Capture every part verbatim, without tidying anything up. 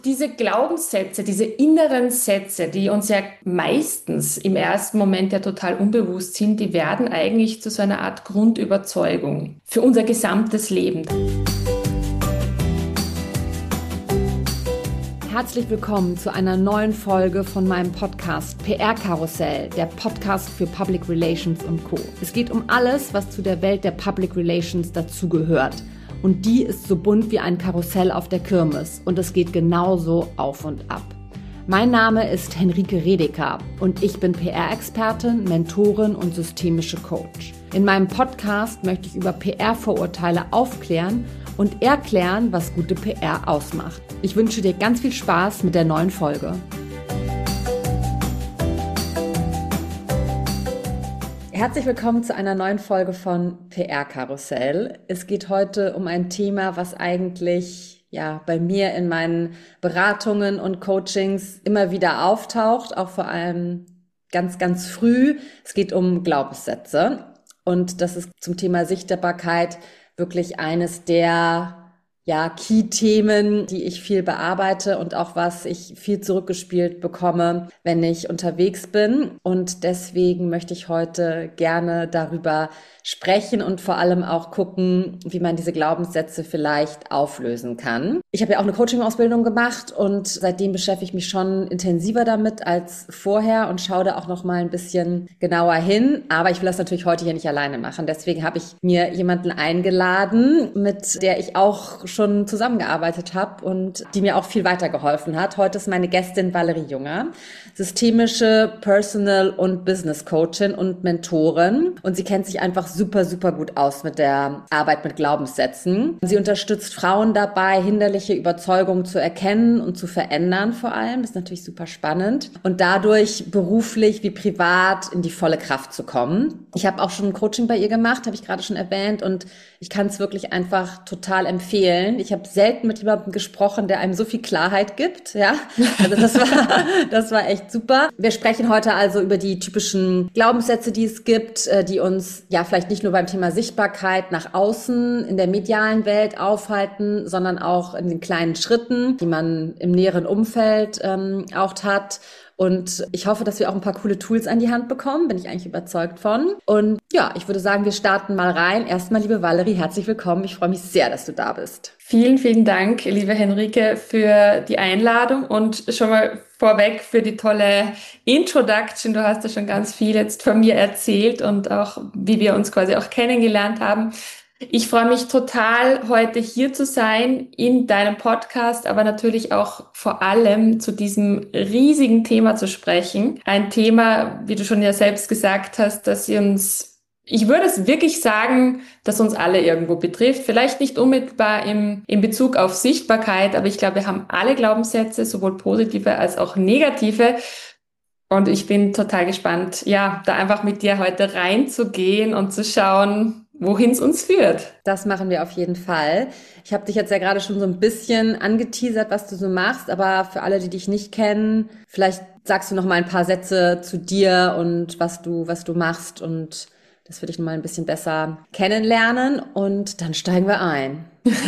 Diese Glaubenssätze, diese inneren Sätze, die uns ja meistens im ersten Moment ja total unbewusst sind, die werden eigentlich zu so einer Art Grundüberzeugung für unser gesamtes Leben. Herzlich willkommen zu einer neuen Folge von meinem Podcast P R-Karussell, der Podcast für Public Relations und Co. Es geht um alles, was zu der Welt der Public Relations dazugehört. Und die ist so bunt wie ein Karussell auf der Kirmes und es geht genauso auf und ab. Mein Name ist Henrike Redeker und ich bin P R-Expertin, Mentorin und systemische Coach. In meinem Podcast möchte ich über P R-Vorurteile aufklären und erklären, was gute P R ausmacht. Ich wünsche dir ganz viel Spaß mit der neuen Folge. Herzlich willkommen zu einer neuen Folge von P R-Karussell. Es geht heute um ein Thema, was eigentlich ja bei mir in meinen Beratungen und Coachings immer wieder auftaucht, auch vor allem ganz, ganz früh. Es geht um Glaubenssätze und das ist zum Thema Sichtbarkeit wirklich eines der ja, Key-Themen, die ich viel bearbeite und auch was ich viel zurückgespielt bekomme, wenn ich unterwegs bin. Und deswegen möchte ich heute gerne darüber sprechen und vor allem auch gucken, wie man diese Glaubenssätze vielleicht auflösen kann. Ich habe ja auch eine Coaching-Ausbildung gemacht und seitdem beschäftige ich mich schon intensiver damit als vorher und schaue da auch noch mal ein bisschen genauer hin. Aber ich will das natürlich heute hier nicht alleine machen. Deswegen habe ich mir jemanden eingeladen, mit der ich auch schon zusammengearbeitet habe und die mir auch viel weitergeholfen hat. Heute ist meine Gästin Valerie Junger, systemische Personal- und Business-Coachin und Mentorin. Und sie kennt sich einfach super, super gut aus mit der Arbeit mit Glaubenssätzen. Sie unterstützt Frauen dabei, hinderliche Überzeugungen zu erkennen und zu verändern vor allem. Das ist natürlich super spannend. Und dadurch beruflich wie privat in die volle Kraft zu kommen. Ich habe auch schon ein Coaching bei ihr gemacht, habe ich gerade schon erwähnt. Und ich kann es wirklich einfach total empfehlen. Ich habe selten mit jemandem gesprochen, der einem so viel Klarheit gibt. Ja, also das war, das war echt super. Wir sprechen heute also über die typischen Glaubenssätze, die es gibt, die uns ja vielleicht nicht nur beim Thema Sichtbarkeit nach außen in der medialen Welt aufhalten, sondern auch in den kleinen Schritten, die man im näheren Umfeld ähm, auch hat. Und ich hoffe, dass wir auch ein paar coole Tools an die Hand bekommen, bin ich eigentlich überzeugt von. Und ja, ich würde sagen, wir starten mal rein. Erstmal, liebe Valerie, herzlich willkommen. Ich freue mich sehr, dass du da bist. Vielen, vielen Dank, liebe Henrike, für die Einladung und schon mal vorweg für die tolle Introduction. Du hast ja schon ganz viel jetzt von mir erzählt und auch, wie wir uns quasi auch kennengelernt haben. Ich freue mich total, heute hier zu sein in deinem Podcast, aber natürlich auch vor allem zu diesem riesigen Thema zu sprechen. Ein Thema, wie du schon ja selbst gesagt hast, dass sie uns, ich würde es wirklich sagen, dass uns alle irgendwo betrifft. Vielleicht nicht unmittelbar im, in Bezug auf Sichtbarkeit, aber ich glaube, wir haben alle Glaubenssätze, sowohl positive als auch negative. Und ich bin total gespannt, ja, da einfach mit dir heute reinzugehen und zu schauen, wohin es uns führt. Das machen wir auf jeden Fall. Ich habe dich jetzt ja gerade schon so ein bisschen angeteasert, was du so machst, aber für alle, die dich nicht kennen, vielleicht sagst du noch mal ein paar Sätze zu dir und was du, was du machst und das würde ich noch mal ein bisschen besser kennenlernen und dann steigen wir ein.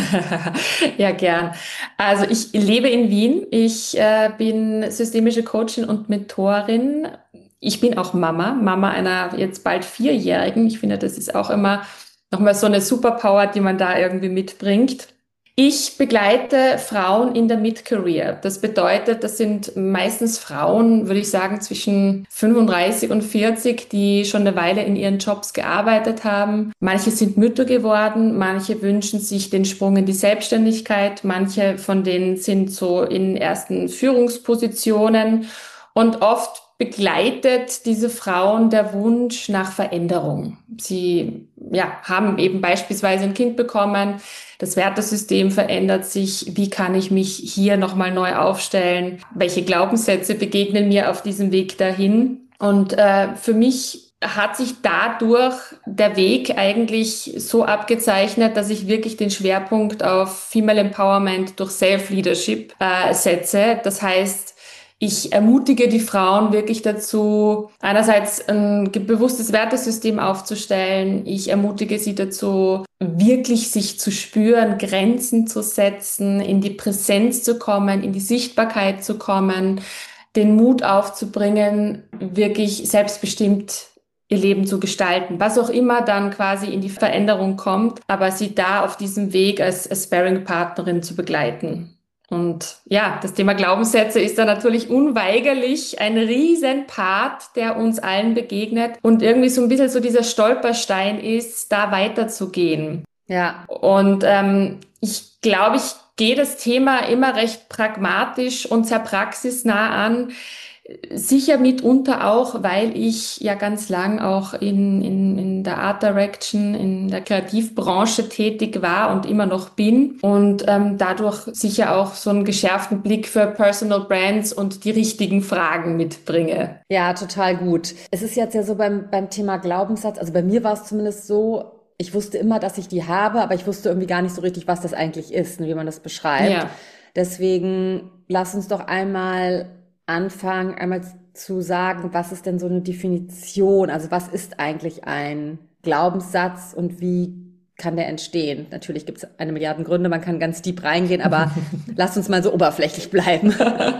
Ja, gern. Also ich lebe in Wien. Ich äh, bin systemische Coachin und Mentorin. Ich bin auch Mama, Mama einer jetzt bald Vierjährigen. Ich finde, das ist auch immer nochmal so eine Superpower, die man da irgendwie mitbringt. Ich begleite Frauen in der Mid-Career. Das bedeutet, das sind meistens Frauen, würde ich sagen, zwischen fünfunddreißig und vierzig, die schon eine Weile in ihren Jobs gearbeitet haben. Manche sind Mütter geworden, manche wünschen sich den Sprung in die Selbstständigkeit, manche von denen sind so in ersten Führungspositionen und oft begleitet diese Frauen der Wunsch nach Veränderung. Sie ja, haben eben beispielsweise ein Kind bekommen, das Wertesystem verändert sich. Wie kann ich mich hier nochmal neu aufstellen? Welche Glaubenssätze begegnen mir auf diesem Weg dahin? Und äh, für mich hat sich dadurch der Weg eigentlich so abgezeichnet, dass ich wirklich den Schwerpunkt auf Female Empowerment durch Self-Leadership äh, setze. Das heißt, Ich ermutige die Frauen wirklich dazu, einerseits ein ge- bewusstes Wertesystem aufzustellen. Ich ermutige sie dazu, wirklich sich zu spüren, Grenzen zu setzen, in die Präsenz zu kommen, in die Sichtbarkeit zu kommen, den Mut aufzubringen, wirklich selbstbestimmt ihr Leben zu gestalten, was auch immer dann quasi in die Veränderung kommt, aber sie da auf diesem Weg als, als Sparring-Partnerin zu begleiten. Und ja, das Thema Glaubenssätze ist da natürlich unweigerlich ein Riesenpart, der uns allen begegnet und irgendwie so ein bisschen so dieser Stolperstein ist, da weiterzugehen. Ja, Und ähm, ich glaube, ich gehe das Thema immer recht pragmatisch und sehr praxisnah an. Sicher mitunter auch, weil ich ja ganz lang auch in, in, in der Art Direction, in der Kreativbranche tätig war und immer noch bin und ähm, dadurch sicher auch so einen geschärften Blick für Personal Brands und die richtigen Fragen mitbringe. ja, total gut. Es ist jetzt ja so beim, beim Thema Glaubenssatz, also bei mir war es zumindest so, ich wusste immer, dass ich die habe, aber ich wusste irgendwie gar nicht so richtig, was das eigentlich ist und wie man das beschreibt. Ja. Deswegen lass uns doch einmal anfangen, einmal zu sagen, was ist denn so eine Definition? Also was ist eigentlich ein Glaubenssatz und wie kann der entstehen? Natürlich gibt es eine Milliarde Gründe, man kann ganz deep reingehen, aber lass uns mal so oberflächlich bleiben.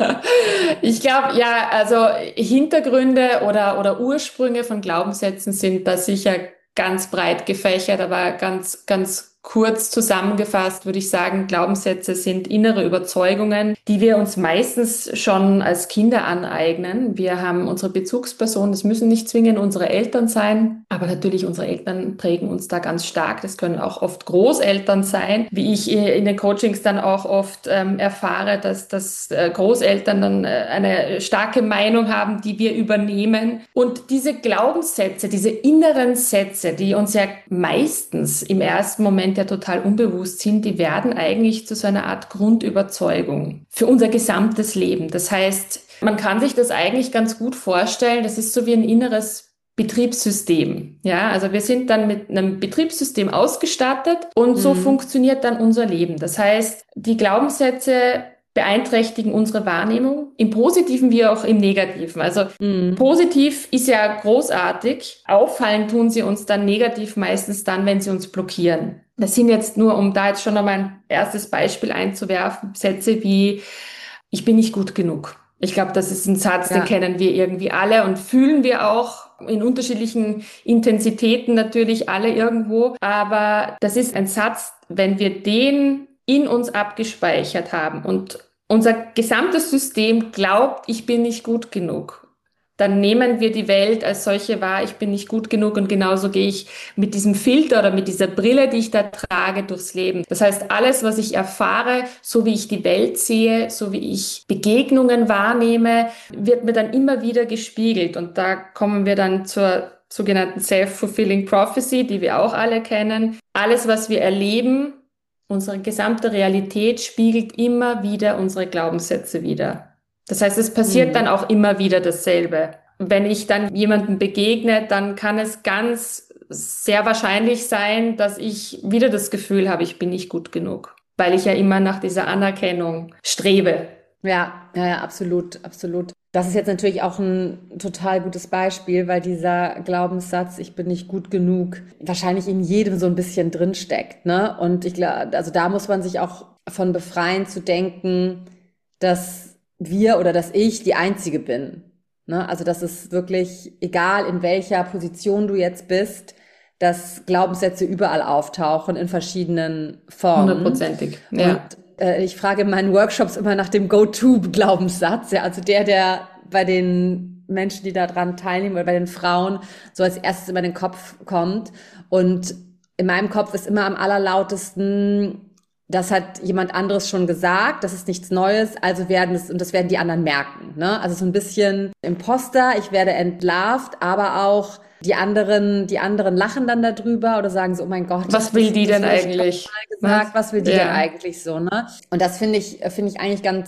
Ich glaube, ja, also Hintergründe oder, oder Ursprünge von Glaubenssätzen sind da sicher ganz breit gefächert, aber ganz, ganz kurz zusammengefasst würde ich sagen, Glaubenssätze sind innere Überzeugungen, die wir uns meistens schon als Kinder aneignen. Wir haben unsere Bezugspersonen, das müssen nicht zwingend unsere Eltern sein, aber natürlich unsere Eltern prägen uns da ganz stark. Das können auch oft Großeltern sein, wie ich in den Coachings dann auch oft ähm, erfahre, dass, dass äh, Großeltern dann äh, eine starke Meinung haben, die wir übernehmen. Und diese Glaubenssätze, diese inneren Sätze, die uns ja meistens im ersten Moment ja total unbewusst sind, die werden eigentlich zu so einer Art Grundüberzeugung für unser gesamtes Leben. Das heißt, man kann sich das eigentlich ganz gut vorstellen, das ist so wie ein inneres Betriebssystem. Ja, also wir sind dann mit einem Betriebssystem ausgestattet und so Mhm. funktioniert dann unser Leben. Das heißt, die Glaubenssätze beeinträchtigen unsere Wahrnehmung, im Positiven wie auch im Negativen. Also Mhm. positiv ist ja großartig, auffallen tun sie uns dann negativ meistens dann, wenn sie uns blockieren. Das sind jetzt nur, um da jetzt schon einmal ein erstes Beispiel einzuwerfen, Sätze wie, ich bin nicht gut genug. Ich glaube, das ist ein Satz, den Ja. kennen wir irgendwie alle und fühlen wir auch in unterschiedlichen Intensitäten natürlich alle irgendwo. Aber das ist ein Satz, wenn wir den in uns abgespeichert haben und unser gesamtes System glaubt, ich bin nicht gut genug, dann nehmen wir die Welt als solche wahr, ich bin nicht gut genug und genauso gehe ich mit diesem Filter oder mit dieser Brille, die ich da trage, durchs Leben. Das heißt, alles, was ich erfahre, so wie ich die Welt sehe, so wie ich Begegnungen wahrnehme, wird mir dann immer wieder gespiegelt. Und da kommen wir dann zur sogenannten Self-Fulfilling Prophecy, die wir auch alle kennen. Alles, was wir erleben, unsere gesamte Realität spiegelt immer wieder unsere Glaubenssätze wider. Das heißt, es passiert dann Mhm. auch immer wieder dasselbe. Wenn ich dann jemandem begegne, dann kann es ganz sehr wahrscheinlich sein, dass ich wieder das Gefühl habe, ich bin nicht gut genug, weil ich ja immer nach dieser Anerkennung strebe. Ja, ja, ja, absolut, absolut. Das ist jetzt natürlich auch ein total gutes Beispiel, weil dieser Glaubenssatz, ich bin nicht gut genug, wahrscheinlich in jedem so ein bisschen drinsteckt, ne? Und ich glaube, also da muss man sich auch von befreien zu denken, dass wir oder dass ich die Einzige bin, ne? Also, dass es wirklich, egal in welcher Position du jetzt bist, dass Glaubenssätze überall auftauchen in verschiedenen Formen. Hundertprozentig. Und Ja. äh, ich frage in meinen Workshops immer nach dem Go-To-Glaubenssatz, ja, also der, der bei den Menschen, die da dran teilnehmen oder bei den Frauen so als erstes immer in den Kopf kommt. Und in meinem Kopf ist immer am allerlautesten, das hat jemand anderes schon gesagt, das ist nichts Neues, also werden es, und das werden die anderen merken, ne? Also so ein bisschen Imposter, ich werde entlarvt, aber auch die anderen, die anderen lachen dann darüber oder sagen so, oh mein Gott, Was will das, die das denn wurde schon eigentlich? mal Was? gesagt, was will die denn Ja. eigentlich so, ne? Und das finde ich, finde ich eigentlich ganz,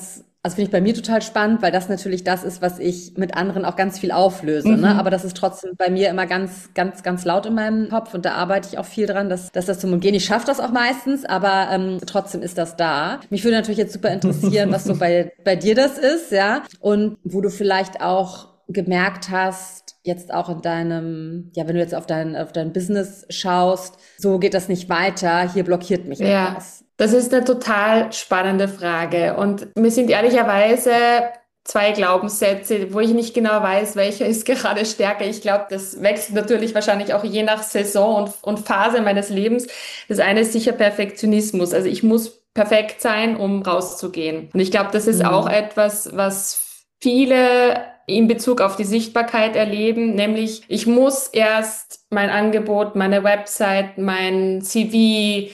Also finde ich bei mir total spannend, weil das natürlich das ist, was ich mit anderen auch ganz viel auflöse, ne? Mhm. Aber das ist trotzdem bei mir immer ganz, ganz, ganz laut in meinem Kopf und da arbeite ich auch viel dran, dass, dass das zum Umgehen. Ich schaffe das auch meistens, aber ähm, trotzdem ist das da. Mich würde natürlich jetzt super interessieren, was so bei, bei dir das ist, ja? Und wo du vielleicht auch gemerkt hast, jetzt auch in deinem, ja, wenn du jetzt auf dein, auf dein Business schaust, so geht das nicht weiter, hier blockiert mich Ja, etwas. das ist eine total spannende Frage. Und mir sind ehrlicherweise zwei Glaubenssätze, wo ich nicht genau weiß, welcher ist gerade stärker. Ich glaube, das wechselt natürlich wahrscheinlich auch je nach Saison und, und Phase meines Lebens. Das eine ist sicher Perfektionismus. Also ich muss perfekt sein, um rauszugehen. Und ich glaube, das ist auch Mhm. etwas, was viele in Bezug auf die Sichtbarkeit erleben, nämlich ich muss erst mein Angebot, meine Website, mein C V,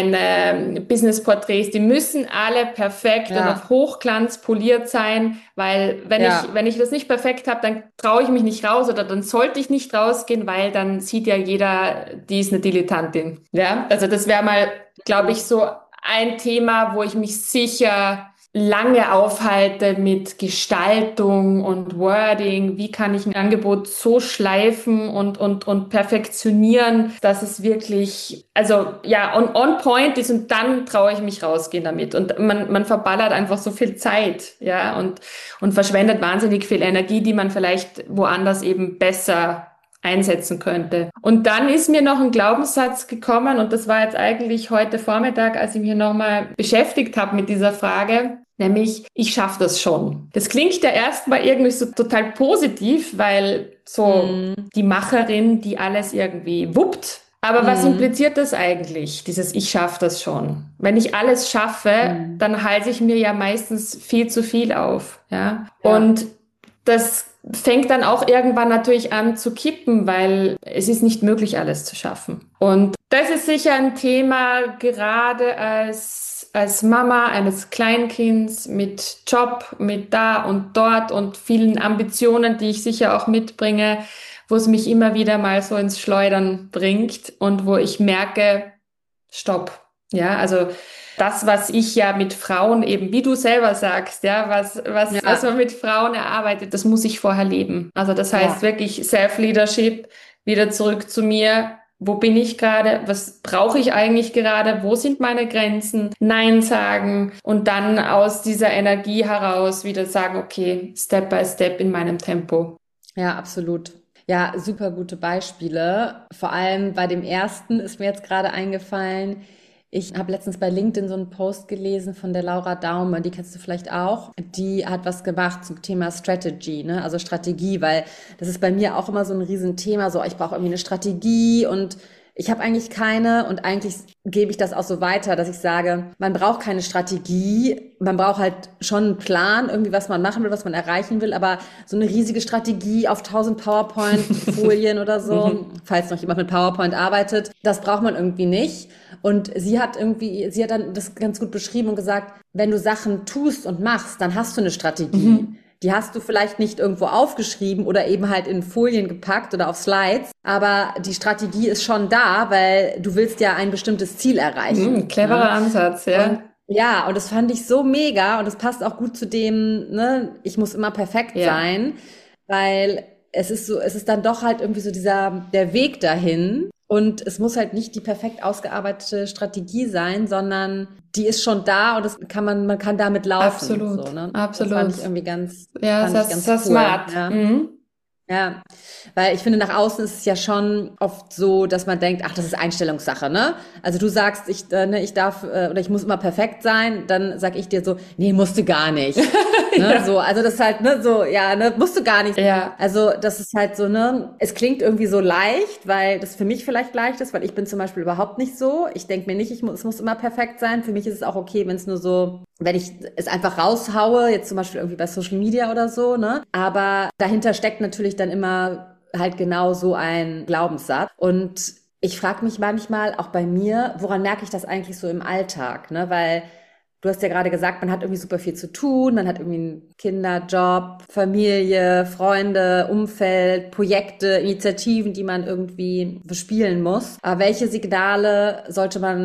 meine Business-Porträts, die müssen alle perfekt und auf Ja, Hochglanz poliert sein, weil wenn ich, ja. wenn ich das nicht perfekt habe, dann traue ich mich nicht raus oder dann sollte ich nicht rausgehen, weil dann sieht ja jeder, die ist eine Dilettantin. Ja, also das wäre mal, glaube ich, so ein Thema, wo ich mich sicher lange aufhalte mit Gestaltung und Wording. Wie kann ich ein Angebot so schleifen und, und, und perfektionieren, dass es wirklich, also ja, on, on point ist und dann traue ich mich rausgehen damit. Und man, man verballert einfach so viel Zeit, ja, und, und verschwendet wahnsinnig viel Energie, die man vielleicht woanders eben besser einsetzen könnte. Und dann ist mir noch ein Glaubenssatz gekommen und das war jetzt eigentlich heute Vormittag, als ich mich nochmal beschäftigt habe mit dieser Frage, nämlich ich schaffe das schon. Das klingt ja erstmal irgendwie so total positiv, weil so Mhm. die Macherin, die alles irgendwie wuppt. Aber was Mhm. impliziert das eigentlich, dieses Ich schaffe das schon? Wenn ich alles schaffe, Mhm. dann halte ich mir ja meistens viel zu viel auf, ja? Ja, Und das fängt dann auch irgendwann natürlich an zu kippen, weil es ist nicht möglich, alles zu schaffen. Und das ist sicher ein Thema, gerade als, als Mama eines Kleinkinds mit Job, mit da und dort und vielen Ambitionen, die ich sicher auch mitbringe, wo es mich immer wieder mal so ins Schleudern bringt und wo ich merke, Stopp. Ja, also das, was ich ja mit Frauen eben, wie du selber sagst, ja, was, was, was man ja, mit Frauen erarbeitet, das muss ich vorher leben. Also das heißt ja, wirklich Self-Leadership, wieder zurück zu mir. Wo bin ich gerade? Was brauche ich eigentlich gerade? Wo sind meine Grenzen? Nein sagen und dann aus dieser Energie heraus wieder sagen, okay, Step by Step in meinem Tempo. ja, absolut. Ja, super gute Beispiele. Vor allem bei dem ersten ist mir jetzt gerade eingefallen. Ich habe letztens bei LinkedIn so einen Post gelesen von der Laura Daume, die kennst du vielleicht auch. Die hat was gemacht zum Thema Strategy, ne? Also Strategie, weil das ist bei mir auch immer so ein Riesenthema. So, ich brauche irgendwie eine Strategie und ich habe eigentlich keine und eigentlich gebe ich das auch so weiter, dass ich sage, man braucht keine Strategie, man braucht halt schon einen Plan, irgendwie was man machen will, was man erreichen will, aber so eine riesige Strategie auf tausend PowerPoint-Folien oder so, Mhm. falls noch jemand mit PowerPoint arbeitet, das braucht man irgendwie nicht. Und sie hat irgendwie, sie hat dann das ganz gut beschrieben und gesagt, wenn du Sachen tust und machst, dann hast du eine Strategie. Mhm. Die hast du vielleicht nicht irgendwo aufgeschrieben oder eben halt in Folien gepackt oder auf Slides, aber die Strategie ist schon da, weil du willst ja ein bestimmtes Ziel Mhm. erreichen, Cleverer ne? Ansatz, Und ja. ja, und das fand ich so mega und es passt auch gut zu dem, ne, ich muss immer perfekt Ja, sein, weil es ist so, es ist dann doch halt irgendwie so dieser, der Weg dahin und es muss halt nicht die perfekt ausgearbeitete Strategie sein, sondern die ist schon da und das kann man, man kann damit laufen, so, absolut, ne? Das fand absolut. ich irgendwie ganz, Ja, fand ich das ist ganz sehr cool, smart. ja. Mhm. Ja, weil ich finde, nach außen ist es ja schon oft so, dass man denkt, ach, das ist Einstellungssache, ne? Also du sagst, ich, äh, ne, ich darf äh, oder ich muss immer perfekt sein, dann sag ich dir so, nee, musst du gar nicht. Ne, Ja, so, also das ist halt, ne, so, ja, ne, musst du gar nicht. ja, Also das ist halt so, ne, es klingt irgendwie so leicht, weil das für mich vielleicht leicht ist, weil ich bin zum Beispiel überhaupt nicht so. Ich denke mir nicht, ich muss, es muss immer perfekt sein. Für mich ist es auch okay, wenn es nur so, wenn ich es einfach raushaue, jetzt zum Beispiel irgendwie bei Social Media oder so, ne. Aber dahinter steckt natürlich dann immer halt genau so ein Glaubenssatz. Und ich frage mich manchmal, auch bei mir, woran merke ich das eigentlich so im Alltag, ne? Weil du hast ja gerade gesagt, man hat irgendwie super viel zu tun, man hat irgendwie einen Kinder, Job, Familie, Freunde, Umfeld, Projekte, Initiativen, die man irgendwie bespielen muss. Aber welche Signale sollte man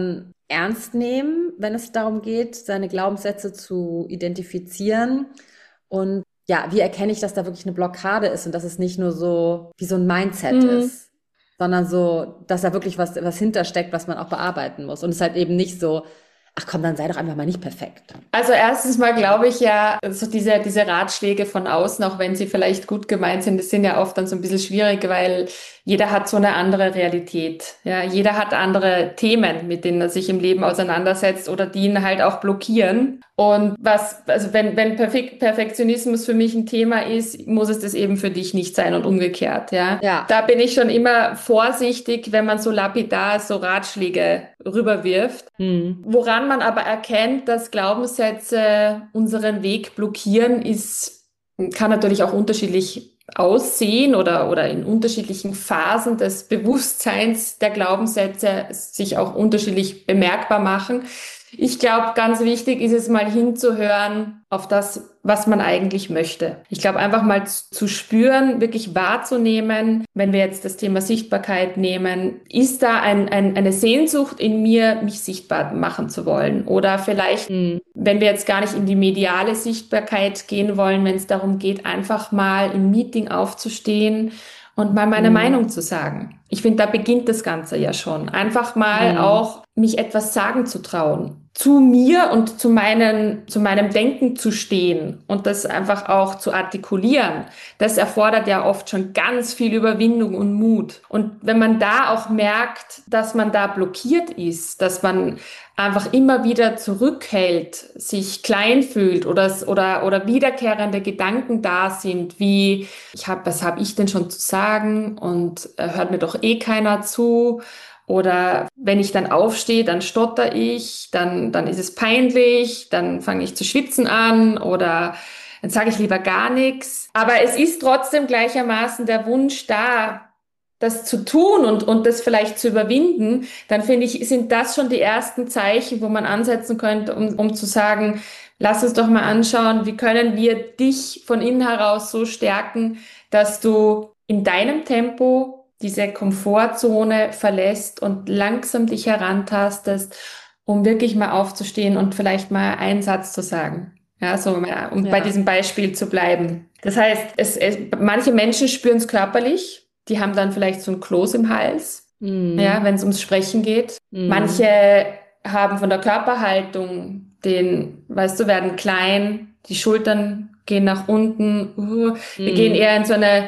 ernst nehmen, wenn es darum geht, seine Glaubenssätze zu identifizieren. Und ja, wie erkenne ich, dass da wirklich eine Blockade ist und dass es nicht nur so wie so ein Mindset Mhm. ist, sondern so, dass da wirklich was, was hintersteckt, was man auch bearbeiten muss. Und es ist halt eben nicht so, ach komm, dann sei doch einfach mal nicht perfekt. Also erstens mal glaube ich ja, so diese, diese Ratschläge von außen, auch wenn sie vielleicht gut gemeint sind, das sind ja oft dann so ein bisschen schwierig, weil jeder hat so eine andere Realität. Ja, jeder hat andere Themen, mit denen er sich im Leben auseinandersetzt oder die ihn halt auch blockieren. Und was, also wenn, wenn Perfek Perfektionismus für mich ein Thema ist, muss es das eben für dich nicht sein und umgekehrt, ja. Ja. Da bin ich schon immer vorsichtig, wenn man so lapidar so Ratschläge rüberwirft. Hm. Woran man aber erkennt, dass Glaubenssätze unseren Weg blockieren, ist, kann natürlich auch unterschiedlich aussehen oder, oder in unterschiedlichen Phasen des Bewusstseins der Glaubenssätze sich auch unterschiedlich bemerkbar machen. Ich glaube, ganz wichtig ist es mal hinzuhören auf das, was man eigentlich möchte. Ich glaube, einfach mal zu zu spüren, wirklich wahrzunehmen, wenn wir jetzt das Thema Sichtbarkeit nehmen, ist da ein, ein, eine Sehnsucht in mir, mich sichtbar machen zu wollen? Oder vielleicht, Hm. wenn wir jetzt gar nicht in die mediale Sichtbarkeit gehen wollen, wenn es darum geht, einfach mal im Meeting aufzustehen und mal meine Hm. Meinung zu sagen. Ich finde, da beginnt das Ganze ja schon. Einfach mal Hm. auch mich etwas sagen zu trauen. Zu mir und zu meinen, zu meinem Denken zu stehen und das einfach auch zu artikulieren. Das erfordert ja oft schon ganz viel Überwindung und Mut. Und wenn man da auch merkt, dass man da blockiert ist, dass man einfach immer wieder zurückhält, sich klein fühlt oder, oder, oder wiederkehrende Gedanken da sind, wie, ich hab, was habe ich denn schon zu sagen und äh, hört mir doch eh keiner zu. Oder wenn ich dann aufstehe, dann stotter ich, dann, dann ist es peinlich, dann fange ich zu schwitzen an oder dann sage ich lieber gar nichts. Aber es ist trotzdem gleichermaßen der Wunsch da, das zu tun und, und das vielleicht zu überwinden. Dann finde ich, sind das schon die ersten Zeichen, wo man ansetzen könnte, um, um zu sagen, lass uns doch mal anschauen, wie können wir dich von innen heraus so stärken, dass du in deinem Tempo diese Komfortzone verlässt und langsam dich herantastest, um wirklich mal aufzustehen und vielleicht mal einen Satz zu sagen. Ja, so, ja, um bei Ja. diesem Beispiel zu bleiben. Das heißt, es, es, manche Menschen spüren es körperlich, die haben dann vielleicht so ein Kloß im Hals, ja, Hm. wenn es ums Sprechen geht. Hm. Manche haben von der Körperhaltung den, weißt du, werden klein, die Schultern gehen nach unten. Uh, wir gehen Hm. eher in so eine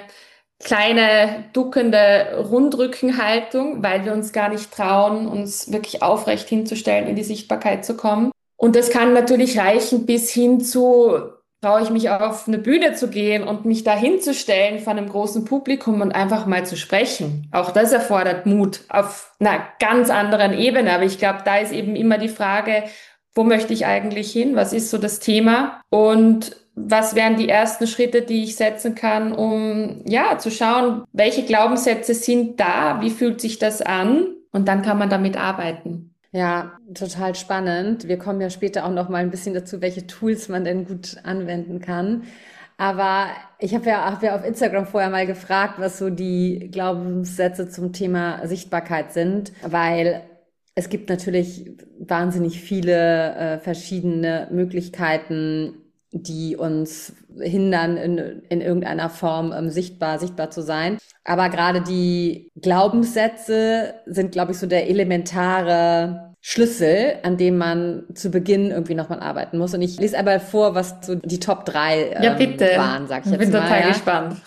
kleine, duckende Rundrückenhaltung, weil wir uns gar nicht trauen, uns wirklich aufrecht hinzustellen, in die Sichtbarkeit zu kommen. Und das kann natürlich reichen bis hin zu, traue ich mich auf eine Bühne zu gehen und mich da hinzustellen vor einem großen Publikum und einfach mal zu sprechen. Auch das erfordert Mut auf einer ganz anderen Ebene. Aber ich glaube, da ist eben immer die Frage, wo möchte ich eigentlich hin? Was ist so das Thema? Und was wären die ersten Schritte, die ich setzen kann, um ja zu schauen, welche Glaubenssätze sind da? Wie fühlt sich das an? Und dann kann man damit arbeiten. Ja, total spannend. Wir kommen ja später auch noch mal ein bisschen dazu, welche Tools man denn gut anwenden kann. Aber ich habe ja, hab ja auf Instagram vorher mal gefragt, was so die Glaubenssätze zum Thema Sichtbarkeit sind, weil es gibt natürlich wahnsinnig viele äh, verschiedene Möglichkeiten, die uns hindern, in, in irgendeiner Form ähm, sichtbar, sichtbar zu sein. Aber gerade die Glaubenssätze sind, glaube ich, so der elementare Schlüssel, an dem man zu Beginn irgendwie nochmal arbeiten muss. Und ich lese einmal vor, was so die Top drei Ja, ähm, bitte. waren, sag ich Ich jetzt bin mal. total Ja. gespannt.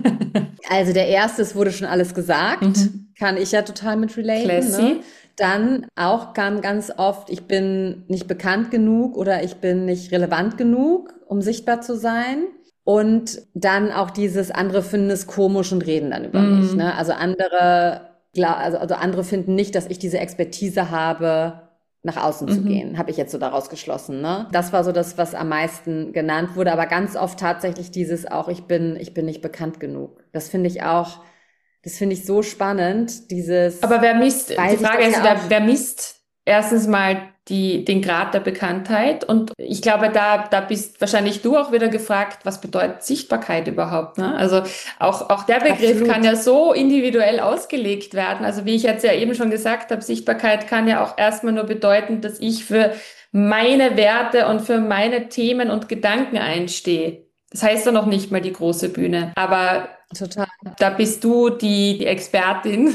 Also der erste, es wurde schon alles gesagt, Mhm. kann ich ja total mit relaten, ne? Classy. Dann auch kam ganz oft, ich bin nicht bekannt genug oder ich bin nicht relevant genug, um sichtbar zu sein. Und dann auch dieses, andere finden es komisch und reden dann über mich, ne? Mhm. Also andere, gla- also, also andere finden nicht, dass ich diese Expertise habe, nach außen zu Mhm. gehen, habe ich jetzt so daraus geschlossen, ne? Das war so das, was am meisten genannt wurde, aber ganz oft tatsächlich dieses auch, ich bin, ich bin nicht bekannt genug. Das finde ich auch, das finde ich so spannend, dieses, Aber wer misst, die weil sich Frage das ist, ja wer, auch, wer misst erstens mal die, den Grad der Bekanntheit. Und ich glaube, da, da bist wahrscheinlich du auch wieder gefragt, was bedeutet Sichtbarkeit überhaupt, ne? Also auch, auch der Begriff Absolut. kann ja so individuell ausgelegt werden. Also wie ich jetzt ja eben schon gesagt habe, Sichtbarkeit kann ja auch erstmal nur bedeuten, dass ich für meine Werte und für meine Themen und Gedanken einstehe. Das heißt ja noch nicht mal die große Bühne. Aber Total. da bist du die, die Expertin.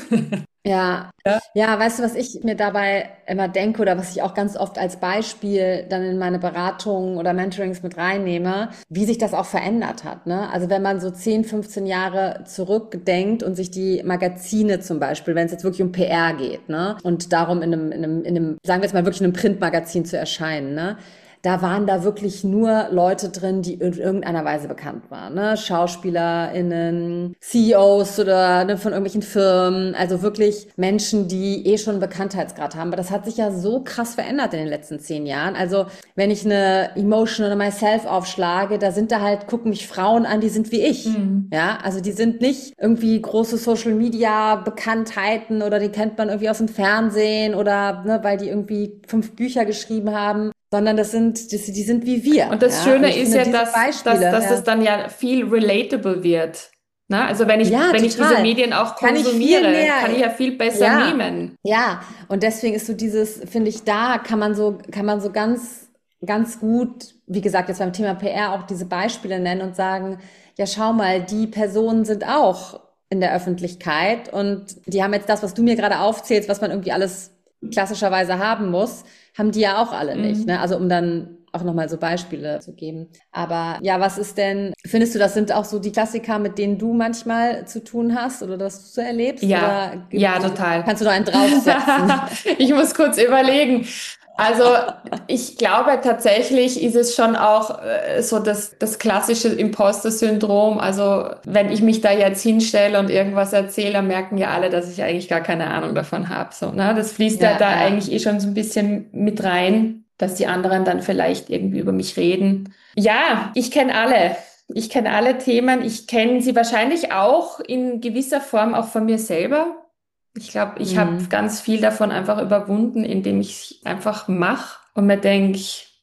Ja, ja, weißt du, was ich mir dabei immer denke oder was ich auch ganz oft als Beispiel dann in meine Beratungen oder Mentorings mit reinnehme, wie sich das auch verändert hat, ne? Also wenn man so zehn, fünfzehn Jahre zurückdenkt und sich die Magazine zum Beispiel, wenn es jetzt wirklich um P R geht, ne? Und darum in einem, in einem, in einem, sagen wir jetzt mal wirklich in einem Printmagazin zu erscheinen, ne? Da waren da wirklich nur Leute drin, die in irgendeiner Weise bekannt waren, ne? SchauspielerInnen, C E Os oder ne, von irgendwelchen Firmen, also wirklich Menschen, die eh schon einen Bekanntheitsgrad haben. Aber das hat sich ja so krass verändert in den letzten zehn Jahren. Also wenn ich eine Emotion oder Myself aufschlage, da sind da halt, gucken mich Frauen an, die sind wie ich. Mhm. Ja, also die sind nicht irgendwie große Social Media Bekanntheiten oder die kennt man irgendwie aus dem Fernsehen oder ne, weil die irgendwie fünf Bücher geschrieben haben, sondern das sind, das, die sind wie wir. Und das Ja, und Schöne ich ist finde ja, diese dass, dass, Beispiele, dass ja, es dann ja viel relatable wird. Na, also wenn ich, ja, wenn ich diese total. Medien auch Kann ich viel konsumiere, mehr, kann ich ja viel besser ja, nehmen. ja. Und deswegen ist so dieses, finde ich, da kann man so, kann man so ganz, ganz gut, wie gesagt, jetzt beim Thema P R auch diese Beispiele nennen und sagen, ja, schau mal, die Personen sind auch in der Öffentlichkeit und die haben jetzt das, was du mir gerade aufzählst, was man irgendwie alles klassischerweise haben muss, haben die ja auch alle nicht, ne? Mhm. Also um dann auch nochmal so Beispiele zu geben. Aber ja, was ist denn, findest du, das sind auch so die Klassiker, mit denen du manchmal zu tun hast oder das du so erlebst? Ja, Oder ja, gibt, total. kannst du da einen draufsetzen? Ich muss kurz überlegen. Also ich glaube tatsächlich ist es schon auch äh, so das, das klassische Imposter-Syndrom. Also wenn ich mich da jetzt hinstelle und irgendwas erzähle, dann merken ja alle, dass ich eigentlich gar keine Ahnung davon habe. So, ne? Das fließt ja Ja, da ja. eigentlich eh schon so ein bisschen mit rein, dass die anderen dann vielleicht irgendwie über mich reden. Ja, ich kenne alle. Ich kenne alle Themen. Ich kenne sie wahrscheinlich auch in gewisser Form auch von mir selber. Ich glaube, ich habe Mhm. ganz viel davon einfach überwunden, indem ich einfach mache und mir denke,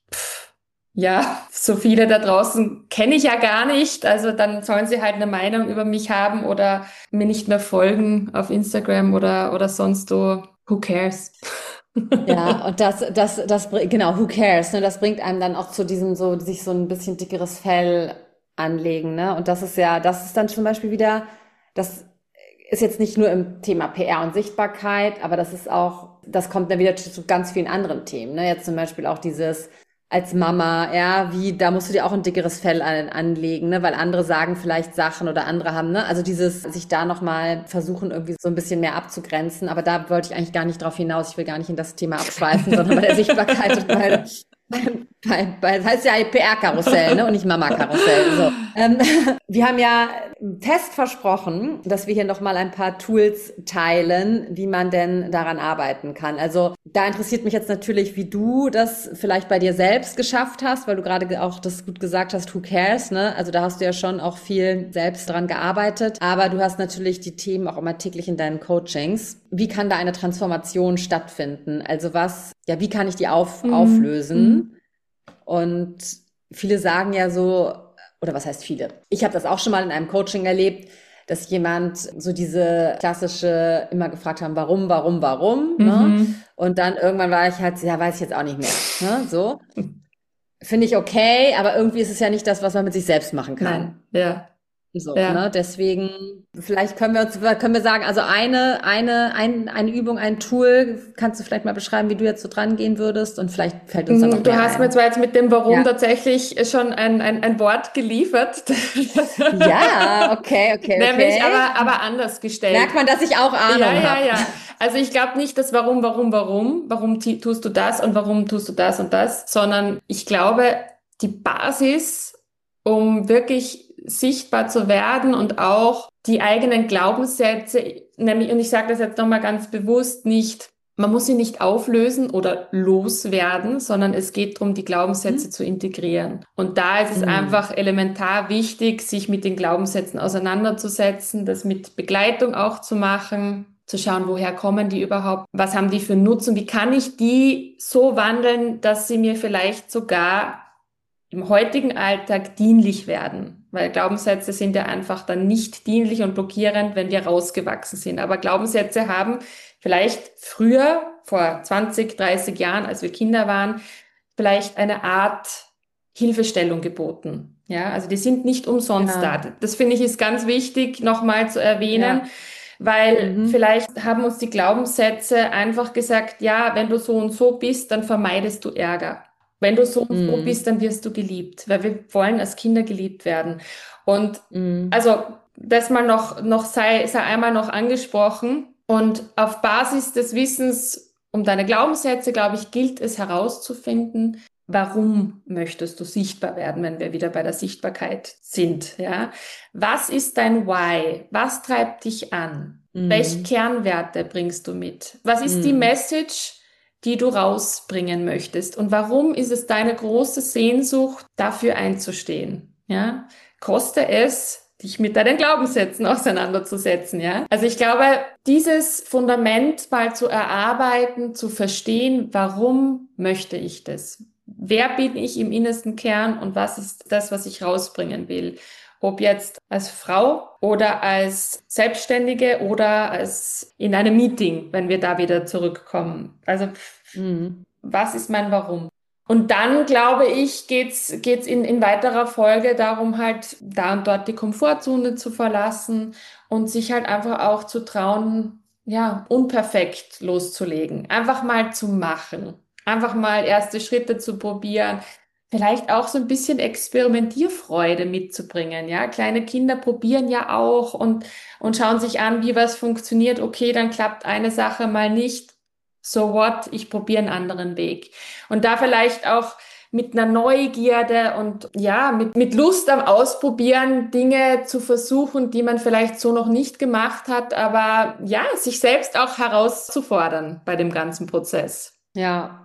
ja, so viele da draußen kenne ich ja gar nicht. Also dann sollen sie halt eine Meinung über mich haben oder mir nicht mehr folgen auf Instagram oder, oder sonst wo. Who cares? Ja, und das, das, das, br- genau, who cares, ne? Das bringt einem dann auch zu diesem so, sich so ein bisschen dickeres Fell anlegen, ne? Und das ist ja, das ist dann zum Beispiel wieder, das ist jetzt nicht nur im Thema P R und Sichtbarkeit, aber das ist auch, das kommt dann wieder zu ganz vielen anderen Themen, ne? Jetzt zum Beispiel auch dieses als Mama, ja, wie, da musst du dir auch ein dickeres Fell an, anlegen, ne, weil andere sagen vielleicht Sachen oder andere haben, ne, also dieses, sich da nochmal versuchen, irgendwie so ein bisschen mehr abzugrenzen, aber da wollte ich eigentlich gar nicht drauf hinaus, ich will gar nicht in das Thema abschweifen, sondern bei der Sichtbarkeit und bei, bei, bei, bei das heißt ja P R-Karussell, ne, und nicht Mama-Karussell, so. Ähm, wir haben ja fest versprochen, dass wir hier nochmal ein paar Tools teilen, wie man denn daran arbeiten kann. Also da interessiert mich jetzt natürlich, wie du das vielleicht bei dir selbst geschafft hast, weil du gerade auch das gut gesagt hast, who cares, ne? Also da hast du ja schon auch viel selbst dran gearbeitet, aber du hast natürlich die Themen auch immer täglich in deinen Coachings. Wie kann da eine Transformation stattfinden? Also was, ja, wie kann ich die auf, Mhm. Mhm. auflösen? Und viele sagen ja so, oder was heißt viele? Ich habe das auch schon mal in einem Coaching erlebt, dass jemand so diese klassische immer gefragt haben, warum, warum, warum, ne? Mhm. Und dann irgendwann war ich halt, ja, weiß ich jetzt auch nicht mehr, ne? So. Finde ich okay, aber irgendwie ist es ja nicht das, was man mit sich selbst machen kann. Nein, ja, So, ne? ja. Deswegen, vielleicht können wir uns, können wir sagen, also eine, eine, ein, eine Übung, ein Tool, kannst du vielleicht mal beschreiben, wie du jetzt so dran gehen würdest und vielleicht fällt uns dann noch Mm, Du mehr hast mir ein. zwar jetzt mit dem Warum Ja. tatsächlich schon ein, ein, ein Wort geliefert, Ja, okay, okay, nämlich okay. aber, aber anders gestellt. Merkt man, dass ich auch Ja, Ahnung ja, habe. ja. Also ich glaube nicht das Warum, warum, warum, warum ti- tust du das und warum tust du das und das, sondern ich glaube, die Basis, um wirklich sichtbar zu werden und auch die eigenen Glaubenssätze, nämlich, und ich sage das jetzt nochmal ganz bewusst, nicht, man muss sie nicht auflösen oder loswerden, sondern es geht darum, die Glaubenssätze Mhm. zu integrieren. Und da ist es Mhm. einfach elementar wichtig, sich mit den Glaubenssätzen auseinanderzusetzen, das mit Begleitung auch zu machen, zu schauen, woher kommen die überhaupt, was haben die für Nutzen, wie kann ich die so wandeln, dass sie mir vielleicht sogar im heutigen Alltag dienlich werden. Weil Glaubenssätze sind ja einfach dann nicht dienlich und blockierend, wenn wir rausgewachsen sind. Aber Glaubenssätze haben vielleicht früher, vor zwanzig, dreißig Jahren, als wir Kinder waren, vielleicht eine Art Hilfestellung geboten. Ja, also die sind nicht umsonst da. Ja, Das finde ich ist ganz wichtig, nochmal zu erwähnen, ja, weil mhm, vielleicht haben uns die Glaubenssätze einfach gesagt, ja, wenn du so und so bist, dann vermeidest du Ärger. Wenn du so und so bist, mhm, dann wirst du geliebt, weil wir wollen als Kinder geliebt werden. Und mhm, also das mal noch, noch sei, sei einmal noch angesprochen. Und auf Basis des Wissens um deine Glaubenssätze, glaube ich, gilt es herauszufinden, warum möchtest du sichtbar werden, wenn wir wieder bei der Sichtbarkeit sind, ja? Was ist dein Why? Was treibt dich an? Welche mhm, Kernwerte bringst du mit? Was ist die mhm, Message, die du rausbringen möchtest? Und warum ist es deine große Sehnsucht, dafür einzustehen? Ja? Koste es, dich mit deinen Glaubenssätzen auseinanderzusetzen, ja? Also ich glaube, dieses Fundament mal zu erarbeiten, zu verstehen, warum möchte ich das? Wer bin ich im innersten Kern und was ist das, was ich rausbringen will? Ob jetzt als Frau oder als Selbstständige oder als in einem Meeting, wenn wir da wieder zurückkommen. Also mhm. was ist mein Warum? Und dann, glaube ich, geht's, geht's in, in weiterer Folge darum, halt da und dort die Komfortzone zu verlassen und sich halt einfach auch zu trauen, ja, unperfekt loszulegen. Einfach mal zu machen. Einfach mal erste Schritte zu probieren. Vielleicht auch so ein bisschen Experimentierfreude mitzubringen, ja. Kleine Kinder probieren ja auch und, und schauen sich an, wie was funktioniert. Okay, dann klappt eine Sache mal nicht. So what? Ich probiere einen anderen Weg. Und da vielleicht auch mit einer Neugierde und ja, mit, mit Lust am Ausprobieren Dinge zu versuchen, die man vielleicht so noch nicht gemacht hat, aber ja, sich selbst auch herauszufordern bei dem ganzen Prozess. Ja.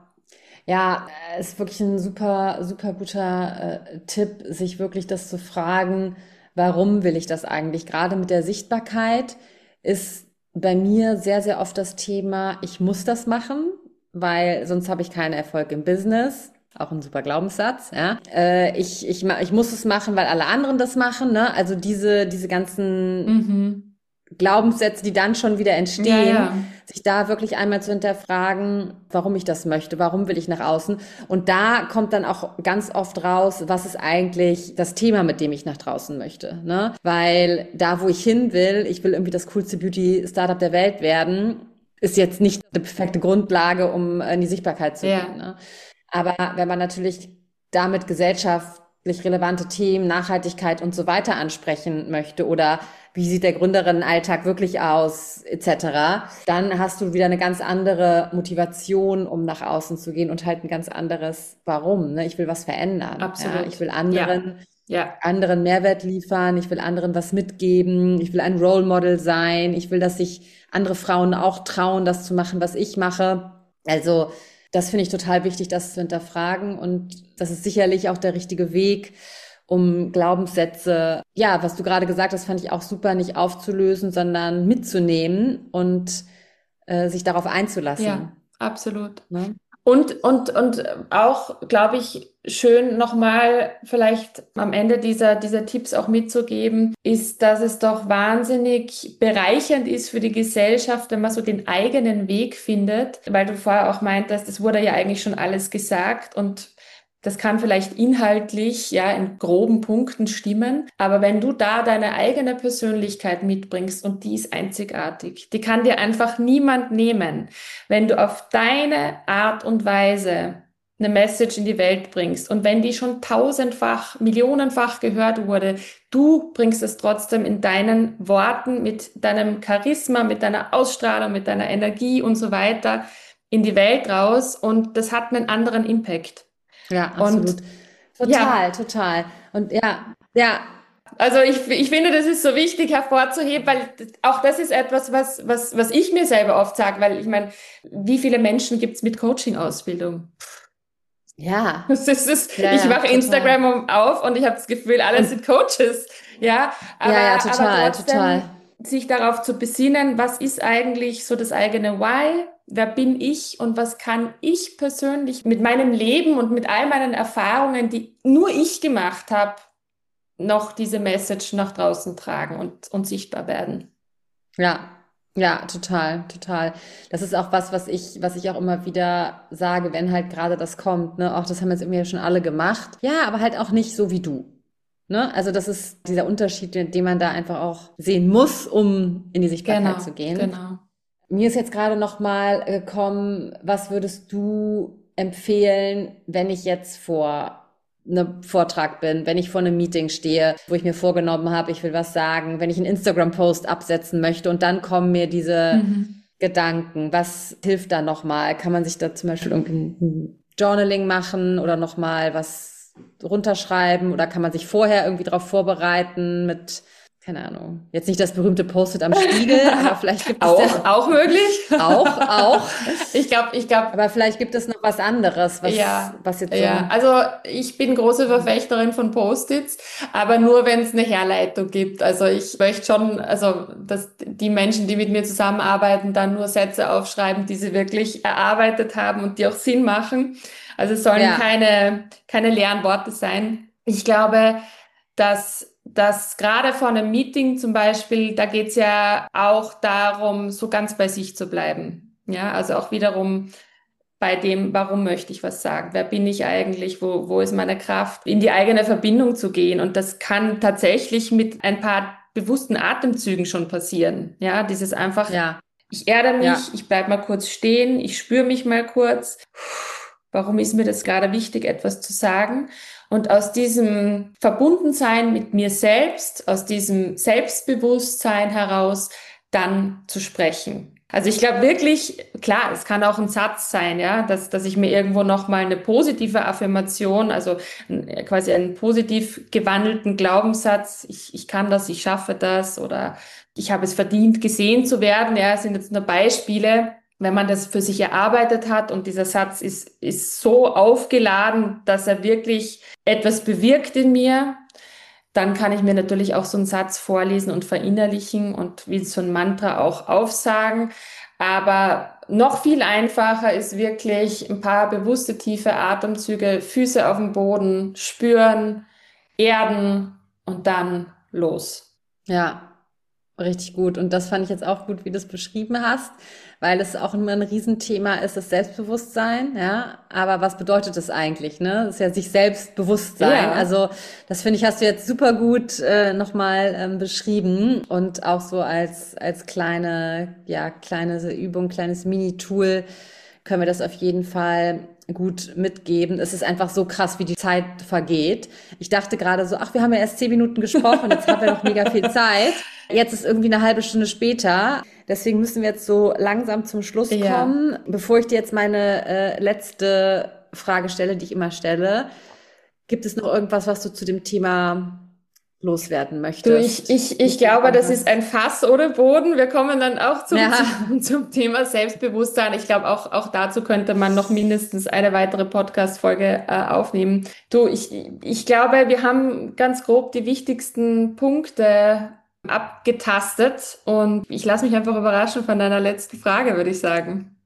Ja, äh, ist wirklich ein super, super guter äh, Tipp, sich wirklich das zu fragen, warum will ich das eigentlich? Gerade mit der Sichtbarkeit ist bei mir sehr, sehr oft das Thema, ich muss das machen, weil sonst habe ich keinen Erfolg im Business. Auch ein super Glaubenssatz, ja. Äh, ich, ich, ma- ich muss es machen, weil alle anderen das machen, ne? Also diese, diese ganzen Mhm. Glaubenssätze, die dann schon wieder Ja, entstehen, ja, sich da wirklich einmal zu hinterfragen, warum ich das möchte, warum will ich nach außen. Und da kommt dann auch ganz oft raus, was ist eigentlich das Thema, mit dem ich nach draußen möchte. Ne? Weil da, wo ich hin will, ich will irgendwie das coolste Beauty-Startup der Welt werden, ist jetzt nicht die perfekte Grundlage, um in die Sichtbarkeit zu gehen. ja, Ne? Aber wenn man natürlich damit gesellschaftlich relevante Themen, Nachhaltigkeit und so weiter ansprechen möchte oder wie sieht der Gründerinnenalltag wirklich aus, et cetera, dann hast du wieder eine ganz andere Motivation, um nach außen zu gehen und halt ein ganz anderes Warum. Ne? Ich will was verändern. Ja? Ich absolut. will Ja, anderen, ja, anderen Mehrwert liefern. Ich will anderen was mitgeben. Ich will ein Role Model sein. Ich will, dass sich andere Frauen auch trauen, das zu machen, was ich mache. Also das finde ich total wichtig, das zu hinterfragen. Und das ist sicherlich auch der richtige Weg, um Glaubenssätze, ja, was du gerade gesagt hast, fand ich auch super, nicht aufzulösen, sondern mitzunehmen und äh, sich darauf ja, einzulassen. absolut. Ne? Und, und, und auch, glaube ich, schön nochmal vielleicht am Ende dieser, dieser Tipps auch mitzugeben, ist, dass es doch wahnsinnig bereichernd ist für die Gesellschaft, wenn man so den eigenen Weg findet, weil du vorher auch meintest, es wurde ja eigentlich schon alles gesagt und das kann vielleicht inhaltlich, ja, in groben Punkten stimmen, aber wenn du da deine eigene Persönlichkeit mitbringst und die ist einzigartig, die kann dir einfach niemand nehmen. Wenn du auf deine Art und Weise eine Message in die Welt bringst und wenn die schon tausendfach, millionenfach gehört wurde, du bringst es trotzdem in deinen Worten, mit deinem Charisma, mit deiner Ausstrahlung, mit deiner Energie und so weiter in die Welt raus und das hat einen anderen Impact. Ja, Und absolut. ja, Total, total. Und ja, ja, also ich, ich finde, das ist so wichtig hervorzuheben, weil auch das ist etwas, was, was, was ich mir selber oft sage, weil ich meine, wie viele Menschen gibt's mit Coaching-Ausbildung? ja, Das ist, es. ja, Ich ja, mache total. Instagram auf und ich habe das Gefühl, alle Und sind Coaches. Ja, ja, ja, aber, aber total, trotzdem total. sich darauf zu besinnen, was ist eigentlich so das eigene Why? Wer bin ich und was kann ich persönlich mit meinem Leben und mit all meinen Erfahrungen, die nur ich gemacht habe, noch diese Message nach draußen tragen und, und sichtbar werden. Ja, ja, total, total. Das ist auch was, was ich, was ich auch immer wieder sage, wenn halt gerade das kommt, ne? Auch das haben jetzt irgendwie ja schon alle gemacht. Ja, aber halt auch nicht so wie du. Ne? Also das ist dieser Unterschied, den den man da einfach auch sehen muss, um in die Sichtbarkeit zu Genau, gehen. genau. Mir ist jetzt gerade noch mal gekommen, was würdest du empfehlen, wenn ich jetzt vor einem Vortrag bin, wenn ich vor einem Meeting stehe, wo ich mir vorgenommen habe, ich will was sagen, wenn ich einen Instagram-Post absetzen möchte und dann kommen mir diese Mhm. Gedanken. Was hilft da noch mal? Kann man sich da zum Beispiel irgendwie ein Journaling machen oder noch mal was runterschreiben oder kann man sich vorher irgendwie darauf vorbereiten mit, keine Ahnung, jetzt nicht das berühmte Post-it am Spiegel, aber vielleicht gibt es Auch, ja auch möglich. auch, auch. Ich glaube, ich glaube, Aber vielleicht gibt es noch was anderes, was, ja, was jetzt ja. so, Also ich bin große Verfechterin von Post-its, aber nur wenn es eine Herleitung gibt. Also ich möchte schon, also dass die Menschen, die mit mir zusammenarbeiten, dann nur Sätze aufschreiben, die sie wirklich erarbeitet haben und die auch Sinn machen. Also es sollen ja, keine, keine leeren Worte sein. Ich glaube, dass dass gerade vor einem Meeting zum Beispiel, da geht's ja auch darum, so ganz bei sich zu bleiben. Ja, also auch wiederum bei dem, warum möchte ich was sagen? Wer bin ich eigentlich? Wo, wo ist meine Kraft? In die eigene Verbindung zu gehen. Und das kann tatsächlich mit ein paar bewussten Atemzügen schon passieren. Ja, dieses einfach, ja, ich erde mich, ja, ich bleib mal kurz stehen, ich spüre mich mal kurz. Warum ist mir das gerade wichtig, etwas zu sagen? Und aus diesem Verbundensein mit mir selbst, aus diesem Selbstbewusstsein heraus, dann zu sprechen. Also ich glaube wirklich, klar, es kann auch ein Satz sein, ja, dass, dass ich mir irgendwo nochmal eine positive Affirmation, also n- quasi einen positiv gewandelten Glaubenssatz, ich, ich kann das, ich schaffe das oder ich habe es verdient, gesehen zu werden, ja, das sind jetzt nur Beispiele. Wenn man das für sich erarbeitet hat und dieser Satz ist, ist so aufgeladen, dass er wirklich etwas bewirkt in mir, dann kann ich mir natürlich auch so einen Satz vorlesen und verinnerlichen und wie so ein Mantra auch aufsagen. Aber noch viel einfacher ist wirklich ein paar bewusste tiefe Atemzüge, Füße auf dem Boden, spüren, erden und dann los. ja. Richtig gut. Und das fand ich jetzt auch gut, wie du es beschrieben hast, weil es auch immer ein Riesenthema ist, das Selbstbewusstsein, ja. Aber was bedeutet das eigentlich, ne? Das ist ja sich selbst bewusst sein. Ja, Also, das finde ich, hast du jetzt super gut äh, nochmal ähm, beschrieben und auch so als, als kleine, ja, kleine Übung, kleines Mini-Tool können wir das auf jeden Fall gut mitgeben. Es ist einfach so krass, wie die Zeit vergeht. Ich dachte gerade so, ach, wir haben ja erst zehn Minuten gesprochen, jetzt haben wir noch mega viel Zeit. Jetzt ist irgendwie eine halbe Stunde später. Deswegen müssen wir jetzt so langsam zum Schluss ja. kommen. Bevor ich dir jetzt meine äh, letzte Frage stelle, die ich immer stelle, gibt es noch irgendwas, was du zu dem Thema loswerden Du, ich, möchtest? ich, ich glaube, das ist ein Fass ohne Boden. Wir kommen dann auch zum, Ja, zum, zum Thema Selbstbewusstsein. Ich glaube, auch, auch dazu könnte man noch mindestens eine weitere Podcast-Folge äh, aufnehmen. Du, ich, ich glaube, wir haben ganz grob die wichtigsten Punkte abgetastet und ich lasse mich einfach überraschen von deiner letzten Frage, würde ich sagen.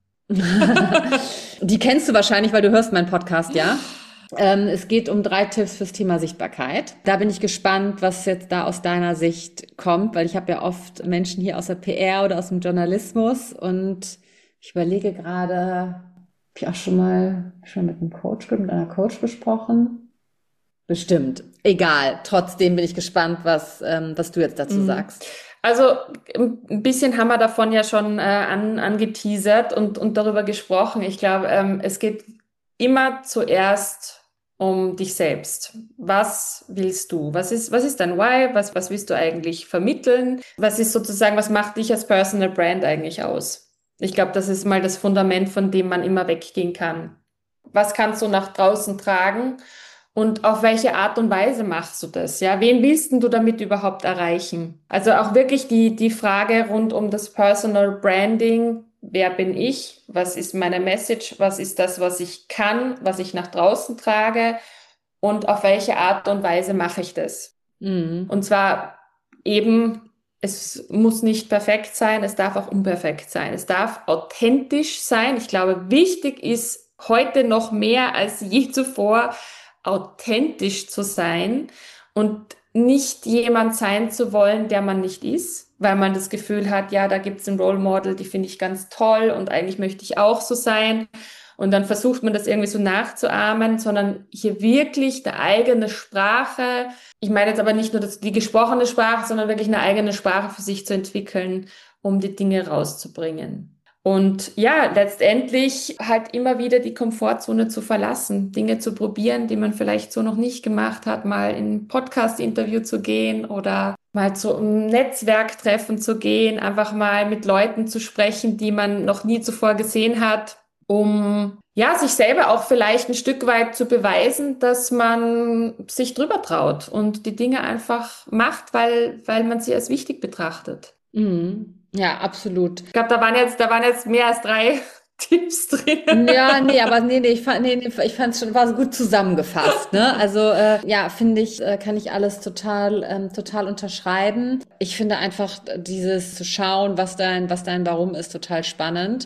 die kennst du wahrscheinlich, weil du hörst meinen Podcast, ja? Ähm, es geht um drei Tipps fürs Thema Sichtbarkeit. Da bin ich gespannt, was jetzt da aus deiner Sicht kommt, weil ich habe ja oft Menschen hier aus der P R oder aus dem Journalismus und ich überlege gerade, habe ich auch schon mal schon mit einem Coach, mit einer Coach gesprochen? Bestimmt. Egal. Trotzdem bin ich gespannt, was, ähm, was du jetzt dazu Mhm. sagst. Also ein bisschen haben wir davon ja schon äh, an, angeteasert und, und darüber gesprochen. Ich glaube, ähm, es geht immer zuerst um dich selbst. Was willst du? Was ist, was ist dein Why? Was, was willst du eigentlich vermitteln? Was ist sozusagen, was macht dich als Personal Brand eigentlich aus? Ich glaube, das ist mal das Fundament, von dem man immer weggehen kann. Was kannst du nach draußen tragen? Und auf welche Art und Weise machst du das? Ja, wen willst denn du damit überhaupt erreichen? Also auch wirklich die, die Frage rund um das Personal Branding. Wer bin ich? Was ist meine Message? Was ist das, was ich kann, was ich nach draußen trage? Und auf welche Art und Weise mache ich das? Mhm. Und zwar eben es muss nicht perfekt sein, es darf auch unperfekt sein. Es darf authentisch sein. Ich glaube, wichtig ist heute noch mehr als je zuvor, authentisch zu sein und nicht jemand sein zu wollen, der man nicht ist, weil man das Gefühl hat, ja, da gibt's ein Role Model, die finde ich ganz toll und eigentlich möchte ich auch so sein. Und dann versucht man das irgendwie so nachzuahmen, sondern hier wirklich eine eigene Sprache. Ich meine jetzt aber nicht nur das, die gesprochene Sprache, sondern wirklich eine eigene Sprache für sich zu entwickeln, um die Dinge rauszubringen. Und ja, letztendlich halt immer wieder die Komfortzone zu verlassen, Dinge zu probieren, die man vielleicht so noch nicht gemacht hat, mal in ein Podcast-Interview zu gehen oder mal zu einem Netzwerktreffen zu gehen, einfach mal mit Leuten zu sprechen, die man noch nie zuvor gesehen hat, um ja, sich selber auch vielleicht ein Stück weit zu beweisen, dass man sich drüber traut und die Dinge einfach macht, weil, weil man sie als wichtig betrachtet. Mhm. Ja, absolut. Ich glaube, da waren jetzt, da waren jetzt mehr als drei Tipps drin. Ja, nee, aber nee, nee, ich fand, nee, nee, ich fand es schon, war so gut zusammengefasst, ne? Also, äh, ja, finde ich, äh, kann ich alles total, ähm, total unterschreiben. Ich finde einfach dieses zu schauen, was dein, was dein Warum ist, total spannend.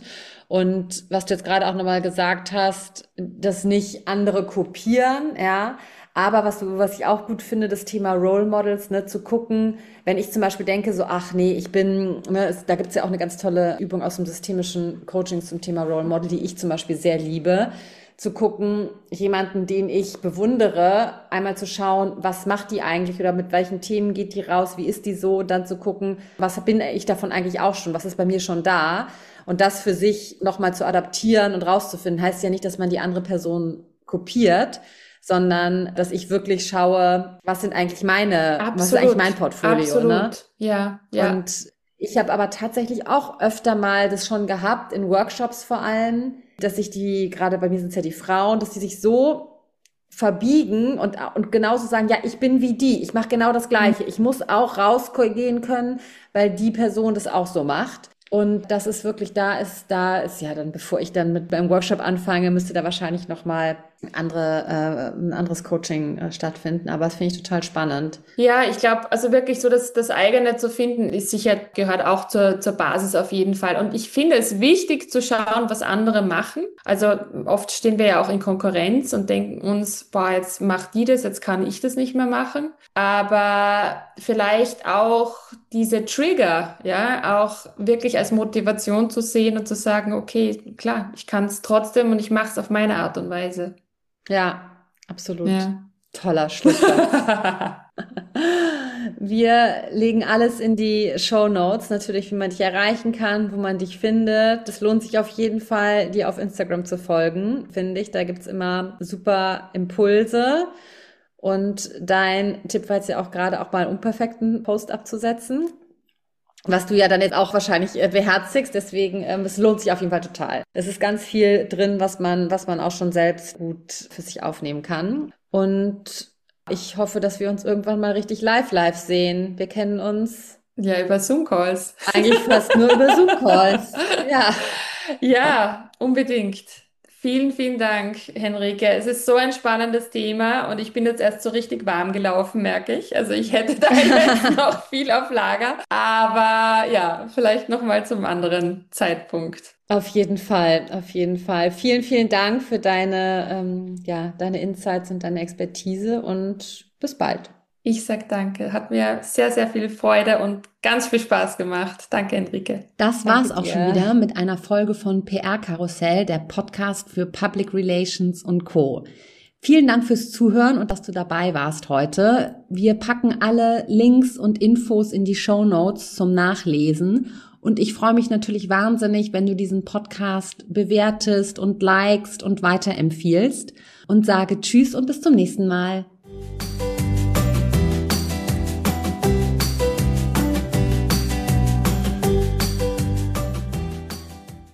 Und was du jetzt gerade auch nochmal gesagt hast, das nicht andere kopieren, ja. Aber was du, was ich auch gut finde, das Thema Role Models, ne, zu gucken, wenn ich zum Beispiel denke, so, ach nee, ich bin, ne, es, da gibt's ja auch eine ganz tolle Übung aus dem systemischen Coaching zum Thema Role Model, die ich zum Beispiel sehr liebe, zu gucken, jemanden, den ich bewundere, einmal zu schauen, was macht die eigentlich oder mit welchen Themen geht die raus, wie ist die so, und dann zu gucken, was bin ich davon eigentlich auch schon, was ist bei mir schon da, und das für sich nochmal zu adaptieren und rauszufinden, heißt ja nicht, dass man die andere Person kopiert, sondern dass ich wirklich schaue, was sind eigentlich meine, Absolut. was ist eigentlich mein Portfolio, Absolut. Ne? Ja, ja. Und ich habe aber tatsächlich auch öfter mal das schon gehabt, in Workshops vor allem, dass sich die, gerade bei mir sind es ja die Frauen, dass die sich so verbiegen und, und genauso sagen, ja, ich bin wie die, ich mache genau das Gleiche, ich muss auch rausgehen können, weil die Person das auch so macht. Und das ist wirklich, da ist, da ist ja dann, bevor ich dann mit beim Workshop anfange, müsste da wahrscheinlich nochmal andere, äh, ein anderes Coaching äh, stattfinden. Aber das finde ich total spannend. Ja, ich glaube, also wirklich so das, das eigene zu finden, ist sicher, gehört auch zur, zur Basis auf jeden Fall. Und ich finde es wichtig zu schauen, was andere machen. Also oft stehen wir ja auch in Konkurrenz und denken uns, boah, jetzt macht die das, jetzt kann ich das nicht mehr machen. Aber vielleicht auch diese Trigger, ja, auch wirklich als Motivation zu sehen und zu sagen, okay, klar, ich kann es trotzdem und ich mache es auf meine Art und Weise. Ja, absolut. Ja. Toller Schlusssatz. Wir legen alles in die Shownotes, natürlich, wie man dich erreichen kann, wo man dich findet. Das lohnt sich auf jeden Fall, dir auf Instagram zu folgen, finde ich. Da gibt's immer super Impulse. Und dein Tipp war jetzt ja auch gerade auch mal einen unperfekten Post abzusetzen, was du ja dann jetzt auch wahrscheinlich äh, beherzigst, deswegen ähm, es lohnt sich auf jeden Fall total. Es ist ganz viel drin, was man, was man auch schon selbst gut für sich aufnehmen kann. Und ich hoffe, dass wir uns irgendwann mal richtig live live sehen. Wir kennen uns Ja, über Zoom-Calls. eigentlich fast nur über Zoom-Calls. Ja. Ja, unbedingt. Vielen, vielen Dank, Henrike. Es ist so ein spannendes Thema und ich bin jetzt erst so richtig warm gelaufen, merke ich. Also ich hätte da jetzt noch viel auf Lager, aber ja, vielleicht noch mal zum anderen Zeitpunkt. Auf jeden Fall, auf jeden Fall. Vielen, vielen Dank für deine, ähm, ja, deine Insights und deine Expertise und bis bald. Ich sag danke. Hat mir sehr, sehr viel Freude und ganz viel Spaß gemacht. Danke, Henrike. Das war's auch schon wieder mit einer Folge von P R Karussell, der Podcast für Public Relations und Co. Vielen Dank fürs Zuhören und dass du dabei warst heute. Wir packen alle Links und Infos in die Shownotes zum Nachlesen. Und ich freue mich natürlich wahnsinnig, wenn du diesen Podcast bewertest und likest und weiterempfiehlst. Und sage Tschüss und bis zum nächsten Mal.